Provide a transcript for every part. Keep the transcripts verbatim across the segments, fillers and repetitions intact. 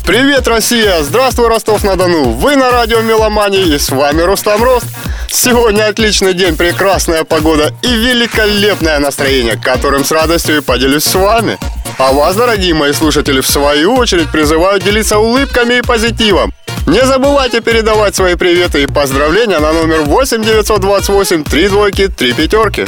Привет, Россия! Здравствуй, Ростов-на-Дону! Вы на радио Меломания, и с вами Рустам Рост. Сегодня отличный день, прекрасная погода и великолепное настроение, которым с радостью и поделюсь с вами. А вас, дорогие мои слушатели, в свою очередь призываю делиться улыбками и позитивом. Не забывайте передавать свои приветы и поздравления на номер восемь девятьсот двадцать восемь три двойки три пятерки.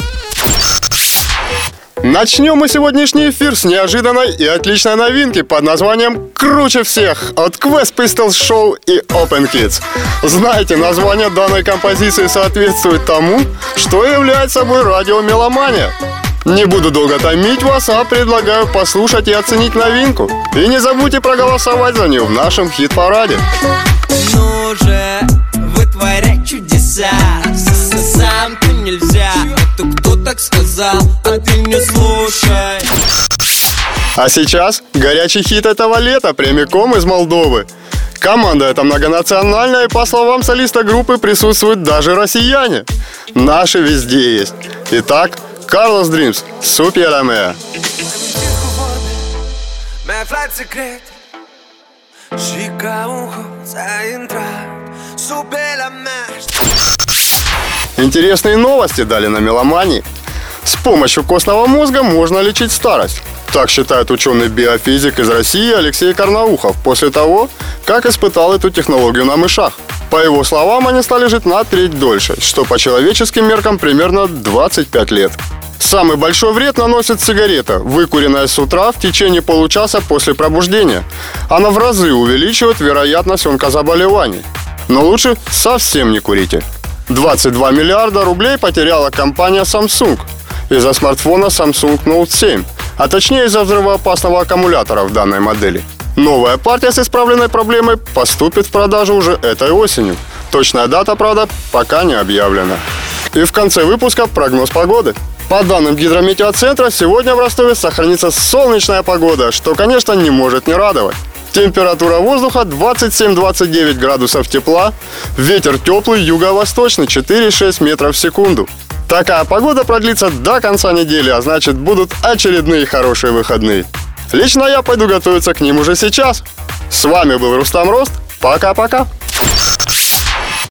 Начнем мы сегодняшний эфир с неожиданной и отличной новинки под названием «Круче всех» от Quest Pistols Show и Open Kids. Знаете, название данной композиции соответствует тому, что является собой радио Меломания. Не буду долго томить вас, а предлагаю послушать и оценить новинку. И не забудьте проголосовать за нее в нашем хит-параде. Ну же, вытворять чудеса, сам ты нельзя. Это кто так сказал, а ты не слушай. А сейчас горячий хит этого лета прямиком из Молдовы. Команда эта многонациональная, и по словам солиста группы присутствуют даже россияне. Наши везде есть. Итак, Carlos Dreams, Supera Mea. Mi-ai aflat secret și ca un hoț ai intrat sub pielea mea. Интересные новости дали на Меломании. С помощью костного мозга можно лечить старость. Так считает ученый-биофизик из России Алексей Карнаухов после того, как испытал эту технологию на мышах. По его словам, они стали жить на треть дольше, что по человеческим меркам примерно двадцать пять лет. Самый большой вред наносит сигарета, выкуренная с утра в течение получаса после пробуждения. Она в разы увеличивает вероятность онкозаболеваний. Но лучше совсем не курите. двадцать два миллиарда рублей потеряла компания Samsung из-за смартфона Samsung Note семь, а точнее из-за взрывоопасного аккумулятора в данной модели. Новая партия с исправленной проблемой поступит в продажу уже этой осенью. Точная дата, правда, пока не объявлена. И в конце выпуска прогноз погоды. По данным Гидрометеоцентра, сегодня в Ростове сохранится солнечная погода, что, конечно, не может не радовать. Температура воздуха двадцать семь - двадцать девять градусов тепла, ветер теплый, юго-восточный четыре-шесть метров в секунду. Такая погода продлится до конца недели, а значит, будут очередные хорошие выходные. Лично я пойду готовиться к ним уже сейчас. С вами был Рустам Рост. Пока-пока.